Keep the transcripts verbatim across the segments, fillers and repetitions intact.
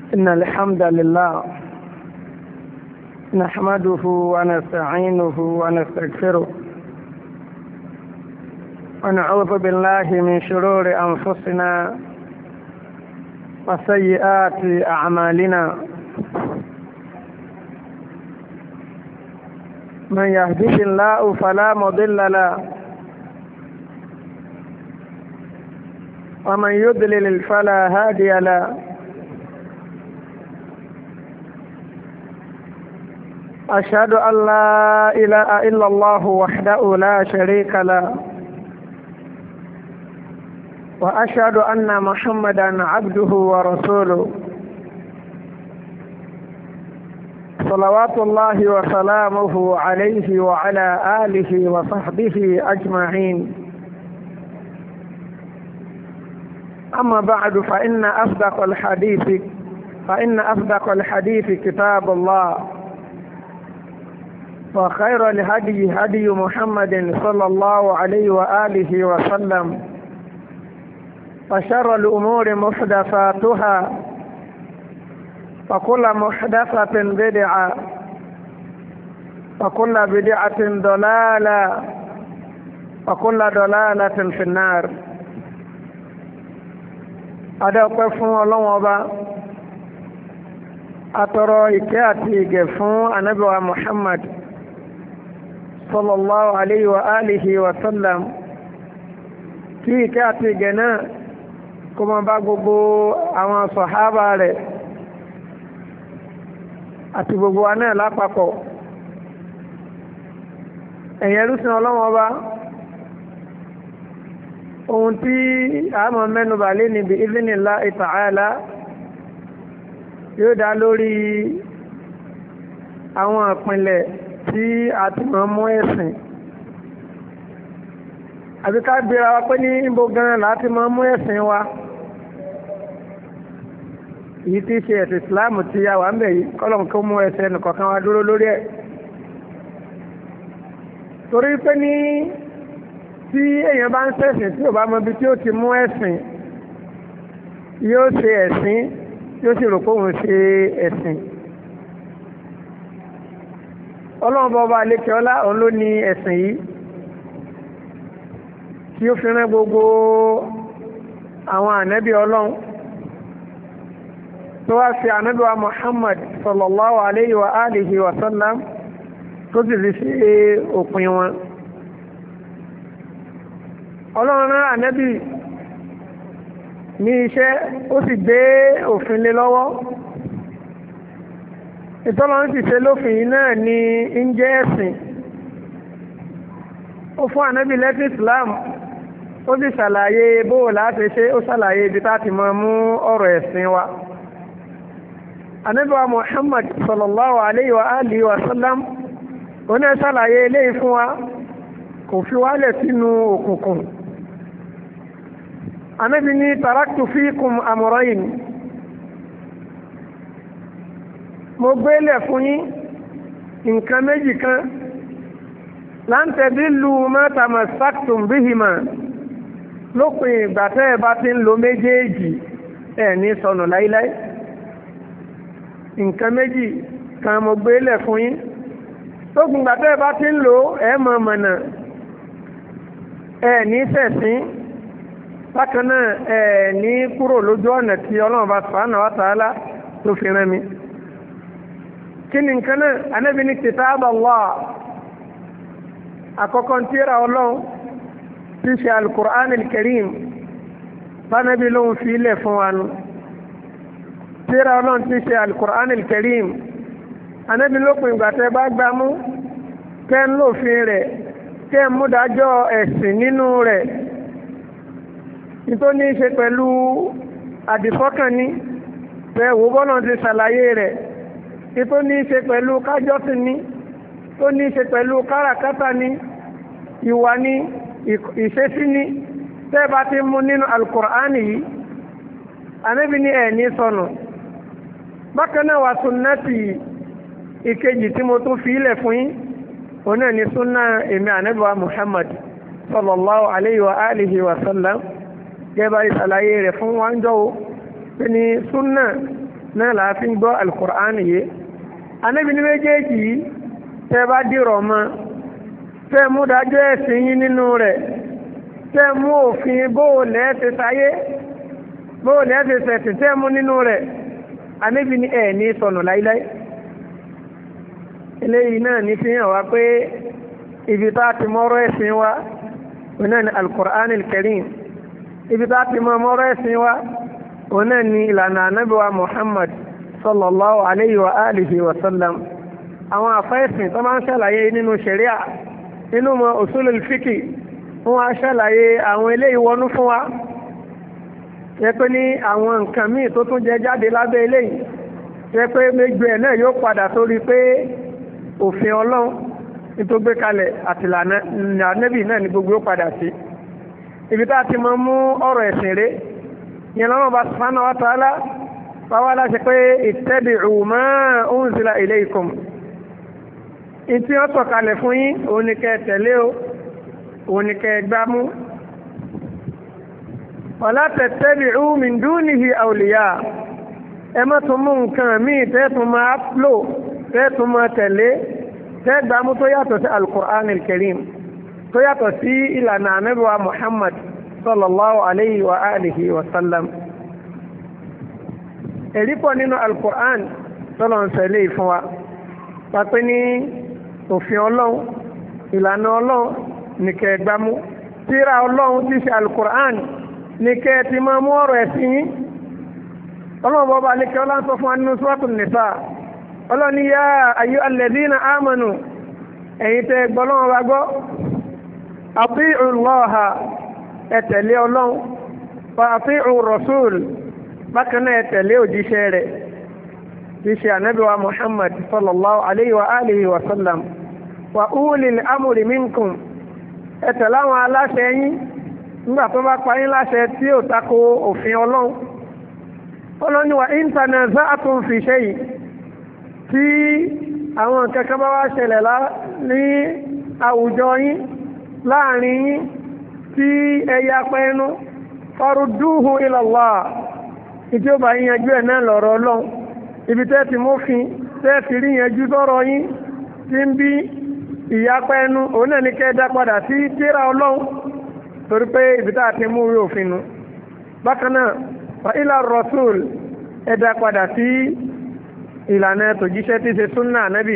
إن الحمد لله نحمده ونستعينه ونستغفره ونعوذ بالله من شرور أنفسنا وسيئات أعمالنا. من يهده الله فلا مضل له ومن يضلل فلا هادي له. أشهد أن لا إله إلا الله وحده لا شريك له وأشهد أن محمدا عبده ورسوله صلوات الله وسلامه عليه وعلى آله وصحبه أجمعين. أما بعد فإن أصدق الحديث فإن أصدق الحديث كتاب الله، وخير الهدي هدي محمد صلى الله عليه وآله وسلم، وشر الأمور محدثاتها، وكل محدثة بدعة، وكل بدعة ضلالة، وكل ضلالة في النار. Adọ́pẹ́ fún Ọlọ́run Ọba, atọrọ ìkẹ́ àti ìgẹ̀ fún Ànábì wa Muhammad sallallahu alayhi wa alihi wa sallam. Kí ìkẹ́ àti ìgẹ̀ náà kó máa bá gbogbo àwọn sàhábà rẹ̀ àti gbogbo wa náà lápapọ̀. Ẹ̀yin ẹrúsìn Ọlọ́run Ọba, ohun tí a mọ̀ mẹ́nubà lé níbi iznillahi ta'ala yóò dá lórí àwọn ìpìnlẹ̀ tí a ti mọ̀ mú ẹ̀sìn. Àbí ká gbéra wa pé ní ibo gan láti mọ̀ mú ẹ̀sìn wa, èyí tí ṣe ẹ̀sìn ìsìláàmù tí a wà ń bẹ̀ yìí, kọ́lọ̀ kó mú ẹsẹ̀ nìkọ̀ọ̀kan wa dúró lórí ẹ̀. Torí pé ní tí èèyàn bá ń ṣẹ̀sìn tí ò bá mọ ibi tí ó ti mú ẹ̀sìn, yóò ṣe ẹ̀sìn yóò sì rò pé òun ṣe ẹ̀sìn. Ọlọ́run bá ọba àlékè ọlá òun ló ní ẹ̀sìn yìí, tí ó fi rán gbogbo àwọn ànábì Ọlọ́run, tó wá fi ànábì wa Muhammad sallallahu alayhi wa alihi wa sallam tó sì fi ṣe òpin wọn. Ọlọ́run rán ànábì ní iṣẹ́, ó sì gbé òfin lé lọ́wọ́. Ìtọ́lọ́run sì ṣe lófin yìí náà ní ń jẹ́ ẹ̀sìn. Ó fún ànábì lẹ́sìn Islam, ó sì ṣàlàyé bóò láti ṣe, ó ṣàlàyé ibi táti mọ mú ọ̀rọ̀ ẹ̀sìn wa. Ànábì wa Muhammad sallallahu alayhi wa alihi wa sallam, ó náà ṣàlàyé eléyìí fún wa, kò fi wálẹ̀ sínú òkùnkùn. Ànábì ní taraktu fikum amrayn, mo gbélẹ̀ fún yín nǹkan méjì kan, lan tadillu ma tamassaktum bihima, lópin ìgbà tẹ́ ẹ bá ti ń lo méjèèjì ẹ̀ ní sọnù láíláí. Nǹkan méjì kan mo gbélẹ̀ fún yín, lópin ìgbà tẹ́ ẹ bá ti ń lo ẹ̀ mọ̀ mọ̀nà, ẹ̀ ní ṣẹ̀sìn. Bákan náà ẹ̀ ní kúrò lójú ọ̀nà tí Ọlọ́run bá subhanahu wa ta'ala tó fi rán mi. Kí ni nǹkan náà? Ànábì ní kitab Allah, àkọ́kọ́ tírà Ọlọ́run tí ṣe al-Qur'an al-Karim, bánábì lóhun fi ilẹ̀ fún wa nù. Tírà Ọlọ́run tí ṣe al-Qur'an al-Karim, Ànábì lópin ìgbà tẹ́ bá gbá mú, kẹ́ ń lòfin rẹ̀, kẹ́ ń múdájọ́ ẹ̀sìn nínú rẹ̀, tó ní í ṣe pẹ̀lú àdìsọ́kàn ní pẹ̀wò bọ́nà ti ṣàlàyé rẹ̀, tó ní í ṣe pẹ̀lú kájọ́sìn ní, tó ní í ṣe pẹ̀lú káràkátà ní, ìwà ní, ìṣesí ní, tẹ́ bá ti mú nínú Al-Qur'ani yìí, Ànábì ní ẹ̀ ní sọnù. Bákan náà wà sunnati ìkejì tí mo tún fi ilẹ̀ fún yín, òun náà ni súnà èmi Ànábì wa Muhammad sallallahu alayhi wa alihi wa sallam. Gẹ́bà ìsàlàyé rẹ̀ fún wa ń jọ́ pé ní súnà náà la fi ń gbọ́ al-Qur'an yìí Ànábì ní méjèèjì yìí tẹ́ bá dìrọ̀ mọ́ tẹ́ mú dájọ́ ẹ̀sìn yín nínú rẹ̀ tẹ́ mú òfin bóòlẹ̀ ti sáyé bóòlẹ̀ ti sẹ̀sìn tẹ́ mú nínú rẹ̀ Ànábì ní ẹ̀ ní sọnù láíláí eléyìí náà ní fi hàn wá pé ibi tá a ti mọ́rọ́ ẹ̀sìn wa òun náà ni al-Qur'an al-Karim ibi tá a ti mọ́ mọ́rọ́ ẹ̀sìn wa òun náà ni ìlànà Ànábì wa Muhammad sallallahu alayhi wa alihi wa sallam àwọn àfẹ́sìn tó máa ń ṣàlàyé nínú ṣẹ̀ríà nínú mọ́ usulul fiqh wọ́n wá ṣàlàyé àwọn eléyìí wọnú fún wa yẹ pé ní àwọn nǹkan míì tó tún jẹ jáde lábẹ́ eléyìí yẹ pé méjì ẹ̀ náà yóò padà sórí pé òfin Ọlọ́run nítorí gbé kalẹ̀ àtìlànà Ànábì náà ní gbogbo ó padà sí ibi tá a ti mọ mú ọ̀rọ̀ ẹ̀sìn rẹ̀ yẹn lọ́nà bá subhanahu wa ta'ala báwa láṣẹ pé ittabi'u ma unzila ilaykum ìtí wọ́n sọ̀kalẹ̀ fún yín òun ni kẹ́ tẹ̀lé o òun ni kẹ́ gbámú wala tattabi'u min dunihi awliya ẹ má tún mú nǹkan míì tẹ́tùn máa lò tẹ́tùn máa tẹ̀lé tẹ́gbàmú tó yàtọ̀ sí al-Qur'an al-Karim tó yàtọ̀ sí ìlànà Ànábì wa Muhammad sallallahu alayhi wa alihi wa sallam èrí pọ̀ nínú al-Qur'an tọ́lọ̀ ń sẹ̀lé ìfún wa pàpẹ́ ní òfin Ọlọ́run ìlànà Ọlọ́run ní kẹ́ gbámú tírà Ọlọ́run tí ṣe al-Qur'an ní kẹ́ ti máa mú ọ̀rọ̀ ẹ̀sìn yín Ọlọ́run bọ́ba alékẹ́ ọlá ń sọ fún wa nínú Suratul Nisa Ọlọ́run ní yá ayyuha alladhina amanu ẹ̀yin tẹ́ gbọ́ Ọlọ́run wa gbọ́ ati'u Allaha ẹ tẹ̀lé Ọlọ́run wa ati'u Rasul bákan náà ẹ tẹ̀lé òjíṣẹ́ rẹ̀ tí ṣe Ànábì wa Muhammad sallallahu alayhi wa alihi wa sallam wa ulil amri minkum ẹ tẹ̀lé àwọn aláṣẹ yín nígbà tó bá pa yín láṣẹ tí ò tako òfin Ọlọ́run Ọlọ́run ní wa in tanaza'tum fi shay' tí àwọn kankan bá wá ṣẹlẹ̀ lá ní àwùjọ yín láàrin yín tí ẹ̀yà pẹ́ẹ́nu farudduhu ila Allah ìtí ó bá yíyanjú ẹ̀ náà lọ̀rọ̀ Ọlọ́run ibi tẹ́ ti mófin tẹ́ ti rí yanjú tọ́rọ yín tí ń bí ìyapa ẹnu òun náà ní kẹ́ẹ̀dá padà sí tírà Ọlọ́run torí pé ibi tá a ti mú rí òfin nu bákan náà wa ila rasul ẹ̀dá padà sí ìlànà tòjíṣẹ́ tí ṣe súnnà Ànábì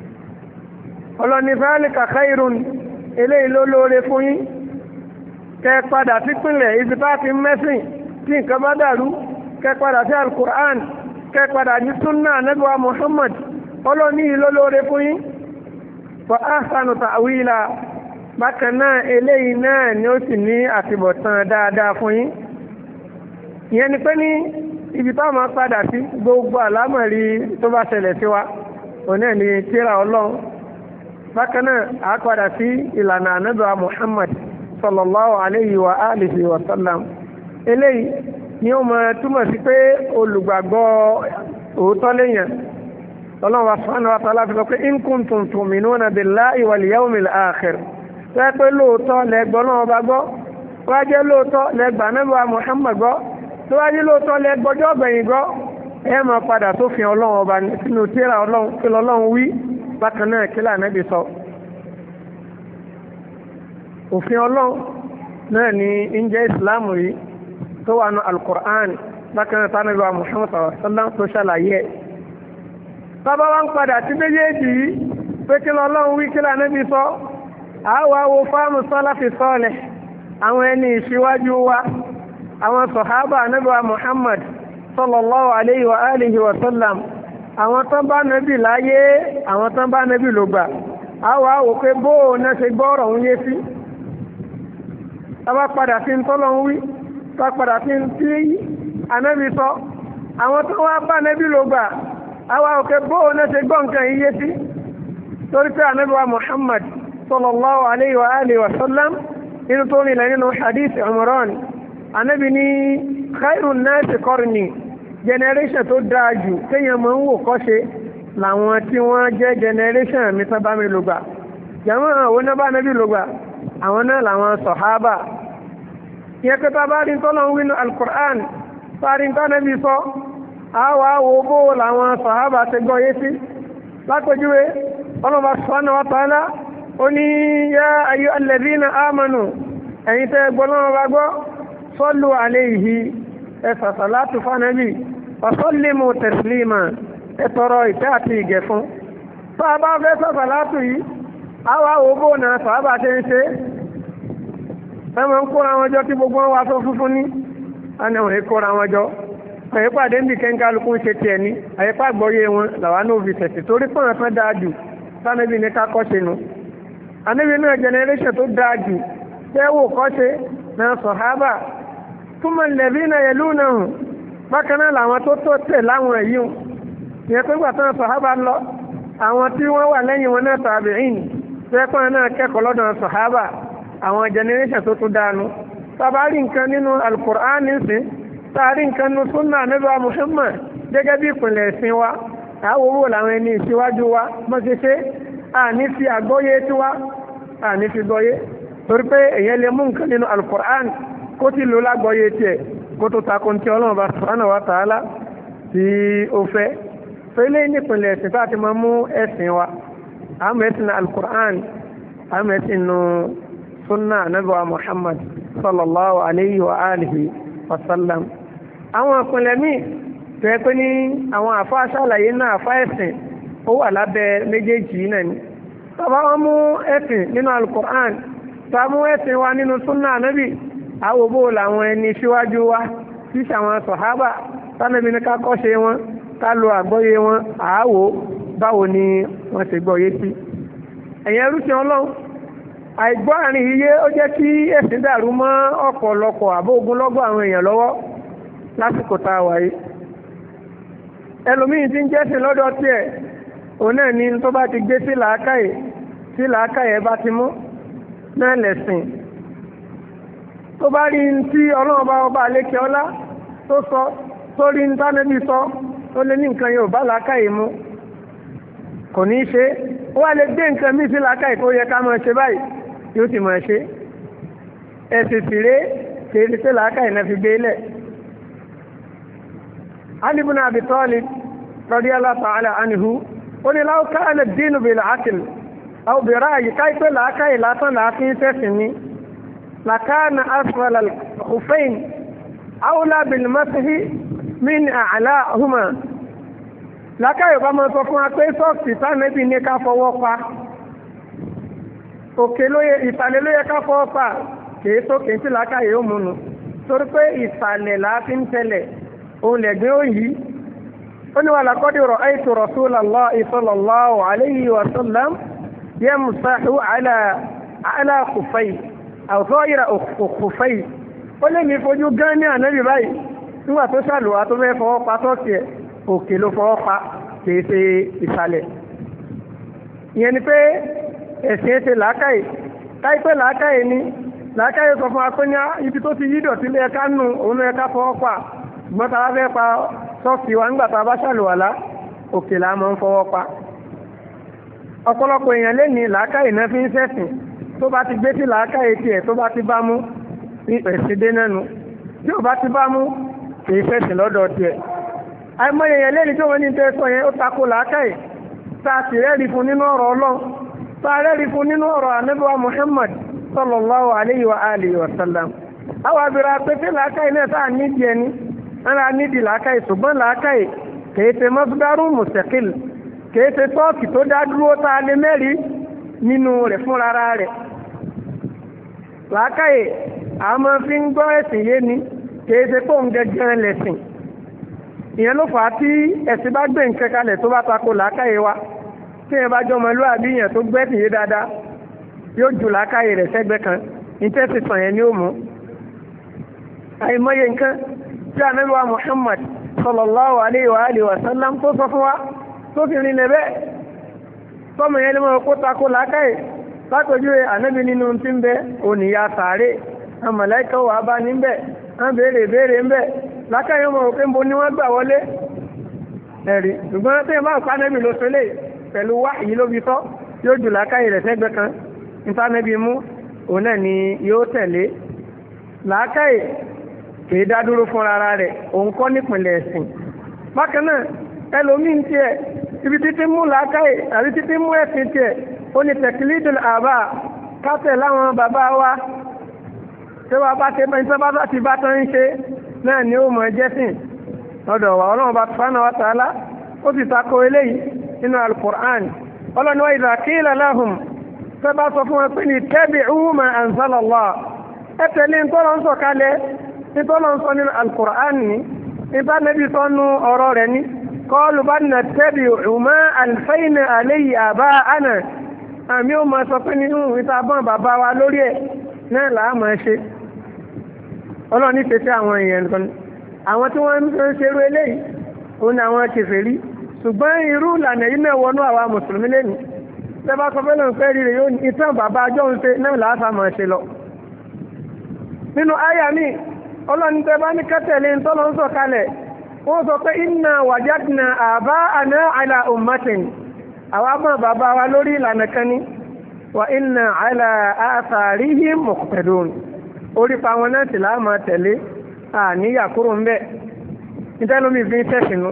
Ọlọ́ni fálíkà khairun eléyìí ló lóore fún yín kẹ́ padà sí pínlẹ̀ ibi tá a ti mẹ́sìn tí nǹkan bá dàrú kẹ́ padà sí al-Qur'an kẹ́ padà ní súnnà Ànábì wa Muhammad Ọlọ́ni yìí ló lóore fún yín fa ahsanu ta'wila bákan náà eléyìí náà ni ó sì ní àtibọ̀tán dáadáa fún yín ìyẹn ni pé ní ibi táwọn máa padà sí gbogbo àlámọ̀rí tó bá ṣẹlẹ̀ sí wa òun náà ni tírà Ọlọ́run bákan náà a padà sí ìlànà Ànábì wa Muhammad sallallahu alayhi wa alihi wa sallam eléyìí ni ó máa túmọ̀ sí pé olùgbàgbọ́ òótọ́ léèyàn Ọlọ́run wa subhanahu wa ta'ala fi sọ pé in kuntum tu'minuna billahi wal yawmil akhir tẹ́ pé lóòótọ́ lẹ́gbọ́ náà bá gbọ́ wájẹ́ lóòótọ́ lẹ́gbà Ànábì wa Muhammad gbọ́ tó wájú lóòótọ́ lẹ́gbọ́jọ́ ọ̀bẹ̀yìn gbọ́ ẹ máa padà sófin Ọlọ́run ọba sínú tírà Ọlọ́run kí lọ́lọ́run wí bákan náà kí l'Ànábì sọ òfin Ọlọ́run náà ni ń jẹ́ ìsìláàmù yìí tó wà ní al-Qur'an bákan náà tánàbí wa Muhammad sallam tó ṣàlàyé ẹ̀ bàbá wa ń padà tí méjèèjì yìí pé kí l'Ọlọ́run wí kí l'Ànábì sọ àwa wo fáàmù sálàfì sọ́ọ̀lẹ̀ àwọn ẹni ìṣíwájú wa àwọn sọ̀hábà Ànábì wa Muhammad sallallahu alayhi wa alihi wa sallam àwọn tán bá Nábì láyé àwọn tán bá Nábì ló gbà àwa wò pé bóò náà ṣe gbọ́rọ̀ ń yé sí tàbá padà sí tọ́lọ̀ ń wí tàbá padà sí tí Ànábì sọ àwọn tó wá bá Nábì ló gbà àwa wò pé bóò náà ṣe gbọ́ nǹkan yé sí torí pé Ànábì wa Muhammad sallallahu alayhi wa alihi wa sallam inú tó nílẹ̀ nínú hadith Umran Ànábì ní khairun nasi qarni generation tó dáa jù téèyàn máa ń wò kọ́ṣe làwọn tí wọ́n jẹ́ generation mi tán bá mi lò gbà jàmọ́ àwọn náà bá Ànábì lò gbà àwọn náà làwọn sọ̀hábà yẹ pé tá bá rí tọ́lọ́ ń wínú al-Qur'an bá rí tọ́ Ànábì sọ àwa wo bó làwọn sàhábà ti gbọ́ yé sí lápẹjúwe ọlọ́ba subhanahu wa ta'ala ó ní yá ayyuhal ladhina amanu ẹ̀yin tẹ́ gbọ́ lọ́wọ́ bá gbọ́ sallu alayhi ẹ̀fà sàlátù fánàbí wa sallimu taslima ẹ̀tọrọ ìtẹ́ àti ìgẹ̀ fún tó a bá fẹ́ sọ sàlátù yìí àwa wo bó na sàhábà ti ń ṣe ẹmọ ń kóra wọn jọ tí gbogbo wọn wá sọ funfun ní àná òun kóra wọn jọ àyípàdé ń bì kẹ́ńkálukú ń ṣe tiẹ̀ ní àyípà gbọ́yé wọn làwa náà fi tẹ̀sí torí pọ̀nà tán dáa jù sánẹ́bí ní ká kọ́ṣe nu àníbi náà generation tó dáa jù tẹ́wò kọ́ṣe náà sọ̀hábà túmọ̀ lẹ́bí náà yẹlú náà hùn bákan náà làwọn tó tó tẹ̀ láwọn èyí hùn ìyẹn pé gbàtàn sọ̀hábà lọ àwọn tí wọ́n wà lẹ́yìn wọn náà tàbíìn tẹ́pọ̀n náà kẹ́kọ̀ọ́ lọ́dọ̀ sọ̀hábà àwọn generation tó tó dáanu tàbárí nǹkan nínú alukur'an nísìn tàbí nǹkan nínú súnà nígbà Muhammad gẹ́gẹ́ bí ìpìnlẹ̀ ẹ̀sìn wa àwọn owó làwọn ẹni ìṣíwájú wa mọ́ ṣe ṣe àní fi àgbọ́yé tí wá àní fi gbọ́yé torí pé èyàn lè mú nǹkan nínú alukur'an kó tí ló lágbọ́yé tiẹ̀ kó tó takun tí Ọlọ́run bá subhanahu wa ta'ala tí ó fẹ́ fẹ́lẹ́ nípìnlẹ̀ ẹ̀sìn tá a ti máa mú ẹ̀sìn wa àmọ́ ẹ̀sìn alukur'an àmọ́ ẹ̀sìn nù sunna nabawa Muhammad sallallahu alayhi wa alihi wa sallam àwọn ìpínlẹ̀ míì tó yẹ pé ní àwọn àfa ṣàlàyé náà àfa ẹ̀sìn ó wà lábẹ́ méjèèjì náà ni tàbá wọn mú ẹ̀sìn nínú alukur'an tàbá mú ẹ̀sìn wa nínú sunna anabi àwòbó làwọn ẹni síwájú wa tí sàwọn sọ̀hábà tánàbí ní ká kọ́ṣe wọn ká lo àgbọ́yé wọn àáwò báwo ni wọ́n ṣe gbọ́yé sí ẹ̀yẹn rúṣin ọlọ́run àìgbọ́ àrin iye ó jẹ́ kí ẹ̀sìn dàrú mọ́ ọ̀pọ̀lọpọ̀ àbógun lọ́gbọ̀ àwọn èèyàn lọ́wọ́ lásìkò tá a wà yìí ẹlòmíì tí ń jẹ́sìn lọ́dọ̀ tiẹ̀ òun náà ni tó bá ti gbé sí làákàyè tí làákàyè bá ti mú náà lẹ̀sìn tó bá rí tí ọlọ́run bá ọba àlékè ọlá tó sọ tó rí ní tánẹ́bí sọ tó lé ní nǹkan yóò bá làákàyè mú kò ní í ṣe ó wá lè gbé nǹkan mí sí làákàyè tó yẹ ká máa ṣe báyìí yóò ti máa ṣe ẹ̀sìn síré kèrè sí làákàyè náà fi gbé lẹ̀. Ali ibn Abi Talib radiyallahu ta'ala anhu ó ní law kana ad-dinu bil aql aw bi ra'yi káìpẹ́ làákàyè látàn láàfin sẹ́sìn ní lakana asfala al-khuffayn awla bil mashi min a'lahuma lákàyè bá máa sọ fún wa pé sọ́ọ̀sì tánẹ́bì ní ká fọwọ́ pa òkè lóye ìsàlẹ̀ lóye ká fọwọ́ pa kìí sókè tí lákàyè ó múnu torí pé ìsàlẹ̀ láti ń tẹ̀lẹ̀ òun lẹ̀gbẹ́ òyì ó ní wà laqad ra'aytu rasulallahi sallallahu alayhi wa sallam yamsahu ala ala khuffayhi aw ghayra khuffayhi ó lè mi fojú gán ní ànábì báyìí nígbà tó ṣàlùwà tó fẹ́ fọwọ́ pa tọ́sí ẹ̀ òkè ló fọwọ́ pa kìí ṣe ìsàlẹ̀ ìyẹn ni pé ẹ̀sìn ṣe làákàyè káìpẹ́ làákàyè ni làákàyè sọ fún akọ́nyá ibi tó ti yídọ̀ tí lẹ́ẹ̀ká nù òun lẹ́ẹ̀ká fọwọ́ pa ṣùgbọ́n tá a fẹ́ pa sọ́ọ̀kì wa nígbà tá a bá ṣàlùwàlá òkè là máa ń fọwọ́ pa ọ̀pọ̀lọpọ̀ èèyàn lé ní làákàyè náà fi ń ṣẹ̀sìn tó bá ti gbé sí làákàyè tiẹ̀ tó bá ti bá mú ní ẹ̀sìn dé nánu tí ò bá ti bá mú kì í ṣẹ̀sìn lọ́dọ̀ tiẹ̀ àìmọye yẹn lẹ́ni tó wọ́n ní tẹ́ sọ yẹn ó tako làákàyè tá a sì rẹ́rìí fún nínú ọ̀rọ̀ ọlọ́run tá a rẹ́rìí fún nínú ọ̀rọ̀ ànábì Muhammad sallallahu alayhi wa alihi wa sallam àwọn abìrà pépé làákàyè náà tá a nídìí ẹni ara nídìí làákàyè ṣùgbọ́n làákàyè kìí ṣe masdarun mustaqil kìí ṣe tọ́ọ̀kì tó dá dúró tá a lè mẹ́rin nínú rẹ̀ fún rárá rẹ̀ làákàyè àmọ́ fi ń gbọ́ ẹ̀sìn yé ni kìí ṣe pé òun gẹ́gẹ́ lẹ̀sìn ìyẹn ló fà á tí ẹ̀sìn bá gbé nǹkan kalẹ̀ tó bá tako làákàyè wa tí ẹ bá jọ ọmọlúwàbí yẹn tó gbẹ́sìn yé dáadáa yóò ju làákàyè rẹ̀ sẹ́gbẹ́ kan ìtẹ́sí sàn yẹn ni ó mú. àìmọye nǹkan tí ànábì wa Muhammad sallallahu alayhi wa alihi wa sallam tó sọ fún wa tó fi rin lẹ́bẹ̀ tọ́mọ yẹn ló mọ̀ kó tako làákàyè látọjú ànábì nínú tí ń bẹ òníyà sàárè àmàlẹ́kọ̀ wà bá níbẹ̀ wọ́n béèrè béèrè ń bẹ̀ lákàáyé ọmọ òkè ń bo ní wọ́n gbà wọlé ẹ̀rí ṣùgbọ́n tí ìbá ìpánẹ́bì ló sọlé pẹ̀lú wá yìí ló fi tọ́ yóò jù lákàáyé rẹ̀ sẹ́gbẹ́ kan ìpánẹ́bì mú òun náà ni yóò tẹ̀lé làákàáyé kìí dádúró fún ara rẹ̀ òun kọ́ nípìnlẹ̀ ẹ̀sìn bákan náà ẹlòmíín tiẹ̀ ibi títí mú làákàyè àbí títí mú ẹ̀sìn tiẹ̀ ó ní tẹ̀kílídùl àbá kátẹ̀ láwọn bàbá wa tí wọ́n bá ṣe bẹ́ẹ̀ tí wọ́n bá ti bá tán ń ṣe náà ni ó mọ̀ jẹ́sìn lọ́dọ̀ wa ọlọ́run bá subhanahu wa ta'ala ó sì takò eléyìí nínú al-Qur'an ọlọ́run wa idha qila lahum tẹ́ bá sọ fún wọn pé ní tabi'u ma anzala Allah ẹ tẹ̀lé ntọ́lọ́ ń sọ kalẹ̀ ntọ́lọ́ ń sọ nínú al-Qur'an ni nípa nẹ́bí sọ́nu ọ̀rọ̀ rẹ̀ ni qalu bal nattabi'u ma alfayna alayhi aba'ana àmì ó máa sọ pé nínú ìta bọ́n bàbá wa lórí ẹ̀ náà làá máa ṣe ọlọ́run ní pèsè àwọn èèyàn nìkan àwọn tí wọ́n ń ṣerú eléyìí òun ni àwọn kèfèrí ṣùgbọ́n irú ìlànà yìí náà wọnú àwa mùsùlùmí lẹ́nu tẹ́bá sọ fẹ́ lóun fẹ́ rí rẹ̀ yóò ní ìtàn bàbá ajọ́ ń ṣe náà làá máa ṣe lọ. nínú àyà mi ọlọ́run tẹ́bá ní kẹ́tẹ̀lé ń tọ́lọ́ ń sọ kalẹ̀ wọ́n sọ pé inna wajadna aba'ana ala ummatin àwa mọ̀ bàbá wa lórí ìlànà kan ní wa inna ala atharihim muqtadun orí pa wọn náà sì láàmà tẹ̀lé àníyà kúrò ń bẹ̀ nítẹ́lómi fi ń tẹ̀sìnú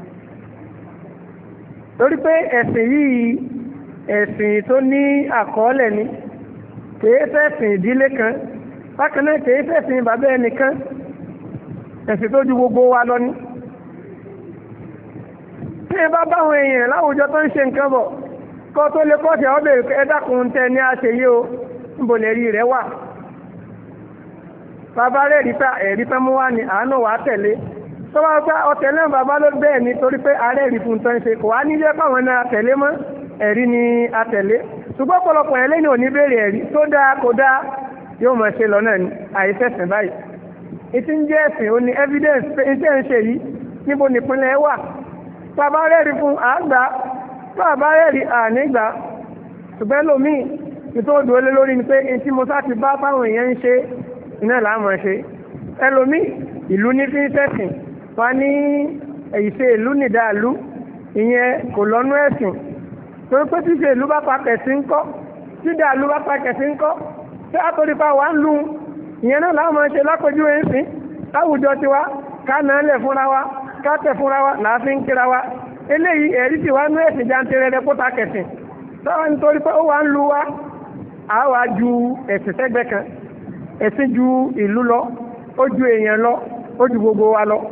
torí pé ẹ̀sìn yìí ẹ̀sìn tó ní àkọọ́lẹ̀ ni kìí ṣẹ̀sìn ìdílé kan bákan náà kìí ṣẹ̀sìn bàbá ẹnìkan ẹ̀sìn tó ju gbogbo wa lọ ní tí ẹ bá báwọn èèyàn láwùjọ tó ń ṣe nǹkan bọ̀ kọ́ tó lè kọ́ tẹ̀ ọ́ bèèrè ẹ̀dàkùn tẹ ní àṣeyé o níbo lè rí rẹ̀ wà bàbá rẹ̀ rí pé ẹ̀rí tán mú wá ní àánú wà tẹ̀lé tó bá pẹ́ ọ̀tẹ̀ náà bàbá ló bẹ́ẹ̀ ni torí pé ààrẹ rí fún tán ṣe kò wá ní jẹ́ káwọn náà tẹ̀lé mọ́ ẹ̀rí ni a tẹ̀lé ṣùgbọ́n ọ̀pọ̀lọpọ̀ ẹ̀ lẹ́yìn òní béèrè ẹ̀rí tó dáa kò dáa yóò mọ̀ ṣe lọ náà ní àìsẹ̀sìn báyìí ìtí ń jẹ́ ẹ̀sìn ó ní evidence pé iṣẹ́ ń ṣe yìí níbo nìpínlẹ̀ wà bàbá rẹ̀ rí fún àgbà bàbá rẹ̀ rí ànígbà ṣùgbọ́n lómi nítorí òdò lé lórí ni pé etí mo sá ti bá fáwọn èèyàn ń ṣe iná làámọ̀ ṣe ẹlòmí ìlú ní fi ń sẹ́sìn wá ní ìṣe ìlú nìdáàlú ìyẹn kò lọ́nú ẹ̀sìn torí pé tí ìṣe ìlú bá pakẹ̀ sí ń kọ́ tí dàlú bá pakẹ̀ sí ń kọ́ tí àtòrípa wà ń lu ìyẹn náà làámọ̀ ṣe lápẹjú ẹ̀sìn láwùjọ tiwa ká náà lẹ̀ fúnra wa ká tẹ̀ fúnra wa láàfin kíra wa eléyìí ẹ̀rí tí wá nú ẹ̀sìn jantere kó ta kẹ̀sìn táwọn nítorí pé ó wà ń lu wa àwa ju ẹ̀sìn sẹ́gbẹ́ kan ẹ̀sìn ju ìlú lọ ó ju èèyàn lọ ó ju gbogbo wa lọ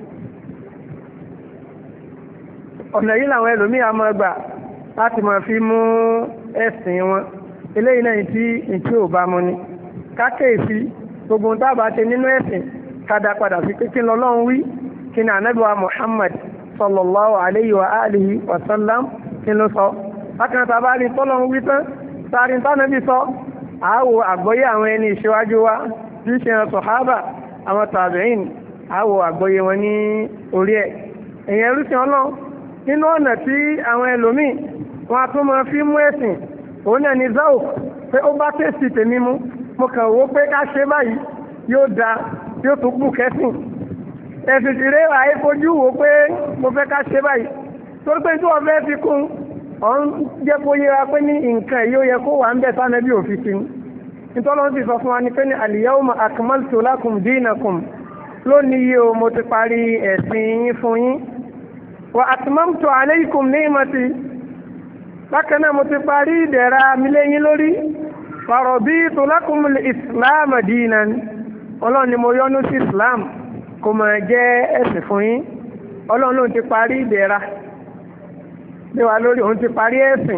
ọ̀nà yìí làwọn ẹlòmíà máa gbà láti máa fi mú ẹ̀sìn wọn eléyìí náà tí ìtí ò bá mu ni kákèésí gbogbo ohun tábà ṣe nínú ẹ̀sìn kádà padà sí pé kí ni Ọlọ́run wí kí ni ànábì wa Muhammad sallallahu alayhi wa alihi wa sallam kí ló sọ bákan tàbá rí tọ́lọ́run wí tán sáárín tánàbí sọ àáwò àgbọ́yé àwọn ẹni ìṣíwájú wa tí ṣe hàn sọ̀hábà àwọn tàbíìn àáwò àgbọ́yé wọn ní orí ẹ̀ èyàn ẹrúsìn Ọlọ́run nínú ọ̀nà tí àwọn ẹlòmíì wọn a tún máa fi mú ẹ̀sìn òun náà ní záò pé ó bá tẹ̀sí tèmi mú mo kàn wó pé ká ṣe báyìí yóò da yóò tún bù kẹ́sìn ẹ̀sìn ti rẹ́ àyè fojú wò pé mo fẹ́ ká ṣe báyìí torí pé tí wọ́n fẹ́ fi kún ọ̀n jẹ́ kó yẹra pé ní nǹkan yóò yẹ kó wà ń bẹ̀ sánà bí òfin sí nítorí sì sọ fún wa ní pé ní al-yawma akmaltu lakum dinakum lónìí yìí o mo ti parí ẹ̀sìn yín fún yín wa atmamtu alaykum ni'mati bákan náà mo ti parí ìdẹ̀ra mi lé yín lórí wa raditu lakum al-islam dinan ọlọ́run ni mo yọ́nú sí islam kó máa jẹ́ ẹ̀sìn fún yín ọlọ́run ló ti parí ìdẹ̀ra lé wa lórí òun ti parí ẹ̀sìn.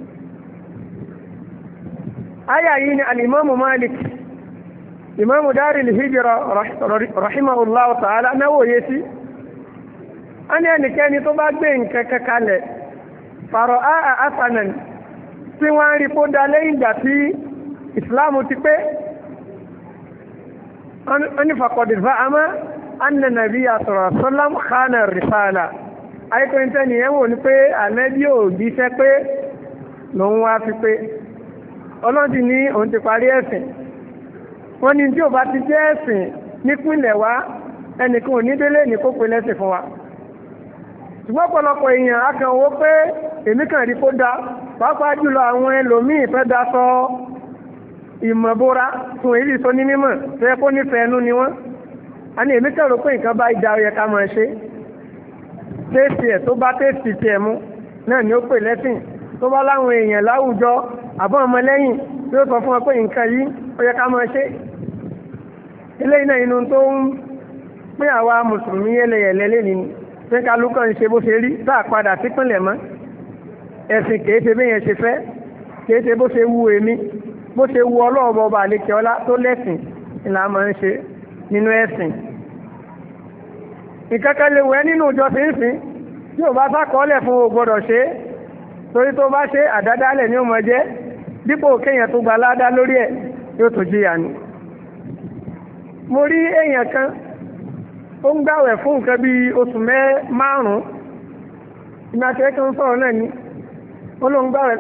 Àyà yìí ni al-Imamu Malik Imamu Daril Hijra rahimahullahu ta'ala náwó yé sí a ní ẹnikẹ́ni tó bá gbé nǹkan kankalẹ̀ fàrọ̀ áà asanan tí wọ́n rí kó dá lẹ́yìn ìgbà tí ìsìláàmù ti pé wọ́n ní fàkọ̀dì za'ama anna nabiyya sallallahu alaihi wasallam khana risala ayíkọ́ntẹ́ ni ẹ̀wọ̀n ní pé ànábì ò jíṣẹ́ pé lòun wá fi pé ọlọ́dì ní òun ti parí ẹ̀sìn wọ́n ní tí ò bá ti jẹ́ ẹ̀sìn nípìnlẹ̀ wá ẹnìkan ò ní délé ní kó pe lẹ́sìn fún wa ṣùgbọ́n ọ̀pọ̀lọpọ̀ èèyàn akànwó pé èmi kàn rí kó dá pàápàá jùlọ àwọn ẹlòmíì fẹ́ dá sọ ìmọ̀bóra fún èyí sọ ní mímọ̀ tó yẹ kó nífẹ̀ẹ́ ẹnu ni wọ́n a ní èmi kàn rò pé nǹkan bá ìdá ọyẹ ká máa ṣe tẹ́sì ẹ̀ tó bá tẹ́sì tiẹ̀ mú náà ni ó pè lẹ́sìn. tó bá láwọn èèyàn láwùjọ àbọ̀ ọmọ lẹ́yìn tí ó sọ fún ọ pé nǹkan yìí ó yẹ ká máa ṣe. eléyìí náà inú tó ń pín àwa mùsùlùmí yẹlẹyẹlẹ lẹ́ni pé kálukú ń ṣe bó ṣe rí tá a padà sípìnlẹ̀ mọ́. ẹ̀sìn kìí ṣe bí yẹn ṣe fẹ́ kìí ṣe bó ṣe wu èmi bó ṣe wu ọlọ́ọ̀bọ ọba àlekè ọlá tó lẹ́sìn ìlà máa ń ṣe nínú ẹ̀sìn. ìkẹ́kẹ́ lè wẹ́ nínú ìjọ tí ń sìn tí ò bá sákọọ́lẹ̀ fún o gbọ́dọ̀ ṣe é torí tó bá ṣe àdádálẹ̀ ní ọmọ jẹ́ dípò kéèyàn tó gba ládá lórí ẹ̀ yóò tó jìyà ni. mo rí èèyàn kan ó ń gbàwẹ̀ fún nǹkan bíi oṣù márùn-ún ìgbà tí ẹ kan sọ̀rọ̀ náà ni ó ló ń gbàwẹ̀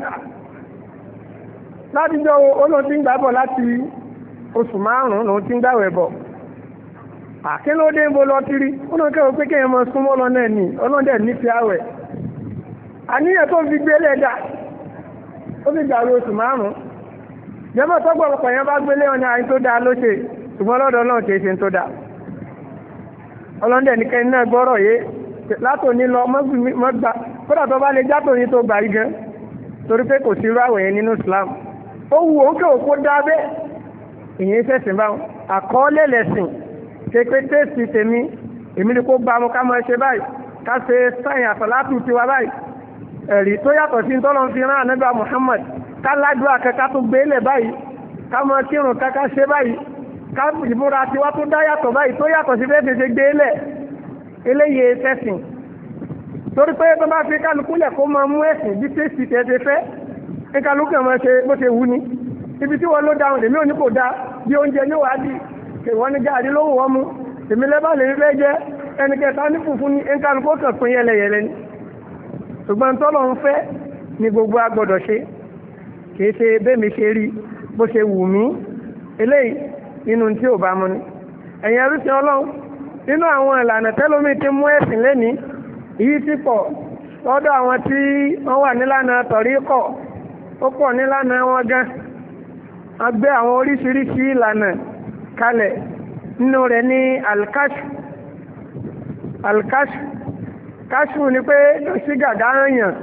látijọ́ olóhun tí ń gbà bọ̀ láti oṣù márùn-ún lòun tí ń gbàwẹ̀ bọ̀ àkínlódé ń bo lọ tírí ó lóun kẹ́wọ́ pé kéèyàn mọ súnmọ́ lọ náà ni ọlọ́dẹ̀ nífẹ̀ẹ́ àwẹ̀ àníyàn tó fi gbélé ẹ̀dá ó fi gbàwé oṣù márùn-ún jẹ́mọ̀ tọ́gbọ̀ ọ̀pọ̀ yẹn bá gbélé ọ̀nà àyín tó dáa ló ṣe ṣùgbọ́n lọ́dọ̀ náà kìí ṣe tó dáa ọlọ́dẹ̀ nìkẹ́ni náà gbọ́rọ̀ yé látòní lọ mọ́gbà kódà tó bá lè játòní tó gbà yí gan torí pé kò sí irú àwẹ̀ yẹn nínú Islam ó wù ó kí òkú dá bẹ́ẹ̀ ìyẹn ṣẹ̀sìn báwọn àkọọ́lẹ̀ lẹ̀sìn képe tẹ́sì tèmi èmi ni kó bá mu ká máa ṣe báyìí ká ṣe sáyìn àfọlátù tiwa báyìí ẹ̀rí tó yàtọ̀ sí tọ́lọ́ fi rán ànábì Muhammad ká ládùúgbò akẹ́kọ̀ọ́ tó gbé lẹ̀ báyìí ká máa kírun ká ká ṣe báyìí ká ìmúra tiwa tó dá yàtọ̀ báyìí tó yàtọ̀ sí bẹ́ẹ̀ ṣe gbé lẹ̀ eléyìí tẹ́sìn torí pé tó bá fi kálukú lẹ̀ kó máa mú ẹ̀sìn bí tẹ́sì tẹ́ ṣe fẹ́ ní kálukú máa ṣe bó ṣe wù ní ibi tí wọ́n ló dáhùn lèmi ò ní kò dá bí oúnjẹ ní wàá di wọ́n ní gaàrí lówó wọn mú èmi lẹ́bà lè rí fẹ́ jẹ́ ẹni kẹta ní fùfú ní ní kálukú kàn pín yẹlẹyẹlẹ ni ṣùgbọ́n tọ́lọ̀ ń fẹ́ ni gbogbo agbọ́dọ̀ ṣe kìí ṣe bẹ́ẹ̀mi ṣe rí bó ṣe wù mí eléyìí nínú tí ò bá mu ni ẹ̀yin ẹrúsìn ọlọ́run nínú àwọn ìlànà tẹ́lómi ti mú ẹ̀sìn lẹ́ni èyí ti pọ̀ lọ́dọ̀ àwọn tí wọ́n wà nílànà tọ̀ríkọ̀ ó pọ̀ nílànà wọn gan a gbé àwọn oríṣiríṣi ìlànà kalẹ̀ nínú rẹ̀ ní alkashu alkashu kashu ni pé sí gàgá èèyàn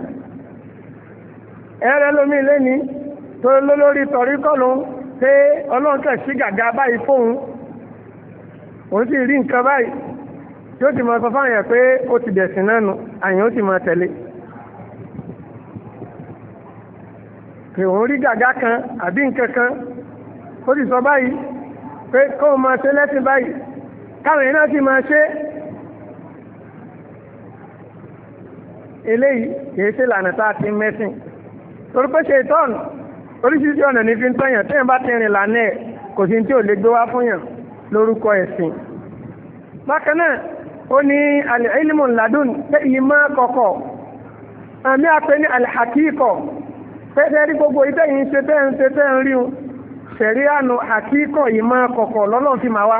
ẹ̀rẹ́ lómi lẹ́ni tó lólórí tọ̀ríkọ̀ ló ń pé ọlọ́nkẹ̀ sí gàgá báyìí fóun òun sì rí nǹkan báyìí tí ó ti mọ sọ fáyàn pé ó ti dẹ̀sìn náà nù àyàn ó ti mọ tẹ̀lé pé òun rí gàgá kan àbí nǹkan kan ó sì sọ báyìí pé kóun máa ṣe lẹ́sìn báyìí káwọn èèyàn náà sì máa ṣe eléyìí kìí ṣe ìlànà tá a ti mẹ́sìn torí pé ṣe ìtọ́nù oríṣiríṣi ọ̀nà ní fi ń tọ́yàn téèyàn bá ti rìn lànà ẹ̀ kò sí tí ò lè gbé wá fún yàn lórúkọ ẹ̀sìn. bákan náà ó ní al-ilmu ladun pé ìmọ̀ kọ̀kọ̀ àmì àpẹ ní al-hakíkọ̀ pé tẹ́rí gbogbo ìtẹ́yìn ṣe tẹ́ ń ṣe tẹ́ ń rí un ṣẹ̀rí àánú hakíkọ̀ ìmọ̀ kọ̀kọ̀ lọ́lọ́ fi máa wá.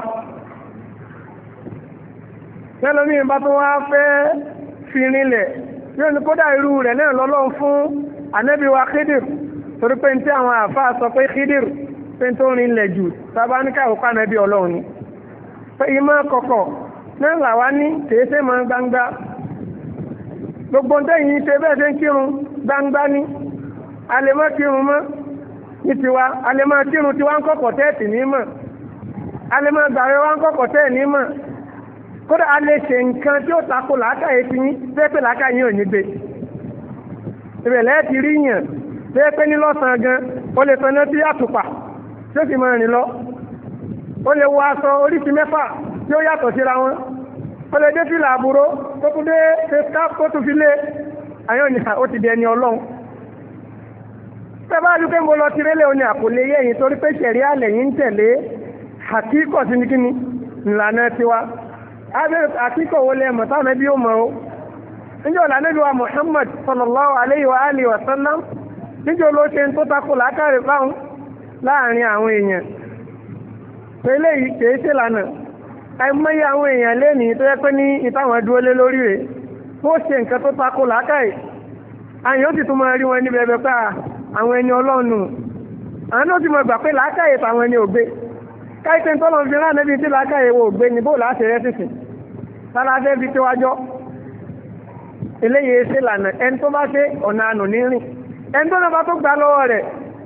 tẹ́lómi bá tó wá fẹ́ fi rinlẹ̀ yóò ní kódà irú rẹ̀ náà lọ́lọ́ fún ànábì wa Khidir torí pé ní tí àwọn àfáà sọ pé Khidir pé tó rinlẹ̀ jù sábáníkà òkú ànábì ọlọ́run ni pé ìmọ̀ kọ̀kọ̀ náà làwa ní kìí ṣe mọ́ gbangba gbogbo tẹ́yìn ṣe bẹ́ẹ̀ ṣe ń kírun gbangba ní alẹ́mọ́ kírun mọ́ ní tiwa alẹ́mọ́ kírun tiwa ń kọ̀kọ̀ tẹ́ẹ̀tì ní mọ̀ alẹ́mọ́ gbàrẹ́ wa ń kọ̀kọ̀ tẹ́ẹ̀ ní mọ̀ kódà a lè ṣe nǹkan tí ó tako làákàyè ti yín pépè làákàyè ò ní gbé ìrẹ̀lẹ̀ ti rí yàn pépè ní lọ́sàn-án gan ó lè tanná sí àtùpà tí ó sì máa rìn lọ ó lè wọ aṣọ oríṣi mẹ́fà tí ó yàtọ̀ síra wọn ó lè dé fìlà àbúrò tó tún dé fèsìkáàpù tó tún fi lé àyàn òyìnbá ó ti di ẹni ọlọ́run tẹ́ bá dúpẹ́ mo lọ ti rélé òní àpòlé yẹ̀yìn torí pé ṣẹ̀rí àlẹ̀ yìí ń tẹ̀lé àkíkọ̀ sí ní kíni ìlànà tiwa àkíkọ̀ wo lẹ mọ̀ táwọn ẹbí ó mọ̀ ó níjọ́ ìlànà bí wa Muhammad sallallahu alayhi wa alihi wa sallam níjọ́ ló ṣe ń tó takò lákàrẹ̀ fáwọn láàrin àwọn èèyàn pẹ̀lú èyí kìí ṣe lànà àìmọye àwọn èèyàn lẹ́nìí tó yẹ pé ní ìtàwọn dúró lé lórí rẹ̀ bó ṣe nǹkan tó takò lákàrẹ̀ àyìn ó sì tún máa rí wọn níbi ẹgbẹ́ pé àwọn ẹni ọlọ́nu àwọn náà ti mọ̀ gbà pé lákàrẹ̀ fáwọn ẹni ògbé káìpé tó lọ́n fi rán níbi tí lákàrẹ̀ wo ògbé ni bó láti rẹ́ sísìn tálàfẹ́ fi tí wájọ́ eléyìí ṣe lànà ẹni tó bá ṣe ọ̀nà ànù ní rìn ẹni tó náà bá tó gbà lọ́wọ́ rẹ̀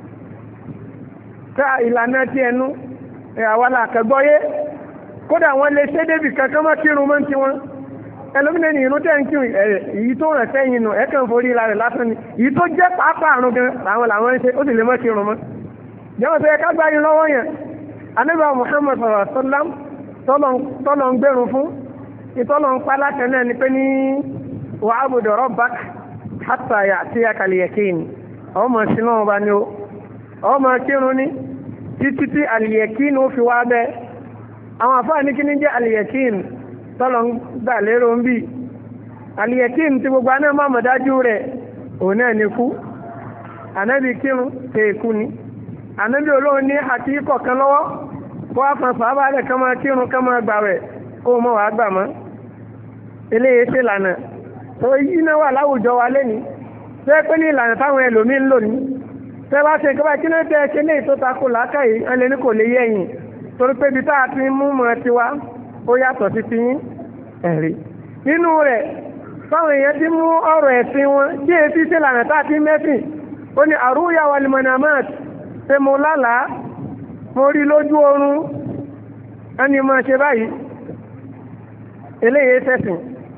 ká ìlànà tí ẹnu àwọn àkẹgbọ́yé kódà wọ́n lè ṣe débì kankan mọ́ kírun mọ́ tí wọ́n ẹlòmínà ní irun tẹ́ ń kírun èyí tó rẹ̀ sẹ́yìn nù ẹ̀kàn forí ìlà rẹ̀ lásán ni èyí tó jẹ́ pàápàá àrùn gan làwọn làwọn ń ṣe ó sì lè mọ́ kírun mọ́ jẹ́wọ́n tó yẹ ká gbáyé lọ́wọ́ yẹn anábà Muhammad sallallahu alaihi wasallam tọ́lọ̀ ń gbẹ̀rún fún ìtọ́lọ̀ ń pa látẹ̀ náà ni pé ní wa'budu rabbak hatta ya'tiyaka al-yaqin ọmọ sínú ọba ni ó ọmọ kírun ní títí tí al-yaqin ó fi wá bẹ́ àwọn àfáà ní kí ní jẹ́ al-yaqin tọ́lọ̀ ń gbà lérò ń bí al-yaqin tí gbogbo aná máa mọ̀dájú rẹ̀ òun náà ní kú ànábì kírun tèèkú ni ànábì olóhun ní àti ikọ̀ kan lọ́wọ́ kó wá fan sàábà rẹ̀ ká máa kírun ká máa gbà rẹ̀ kó mọ́ wàá gbà mọ́ eléyìí ṣe lànà tó yí náà wà láwùjọ wa lẹ́ni tẹ́ pé ní ìlànà táwọn ẹlòmí ń lò ní tẹ́ bá ṣe kọ́bá kí ló tẹ́ ṣe lè tó takò lákàyè ẹlẹ́ ní kò lè yẹ̀yìn torí pé ibi tá a ti mú mọ́ tiwa ó yàtọ̀ sí ti yín ẹ̀rí nínú rẹ̀ fáwọn èèyàn ti mú ọ̀rọ̀ ẹ̀sìn wọn tí èsì ṣe lànà tá a ti mẹ́sìn ó ní àrúyà wal manamat pé mo lálàá mo rí lójú oorun ẹni máa ṣe báyìí eléyìí sẹ́sìn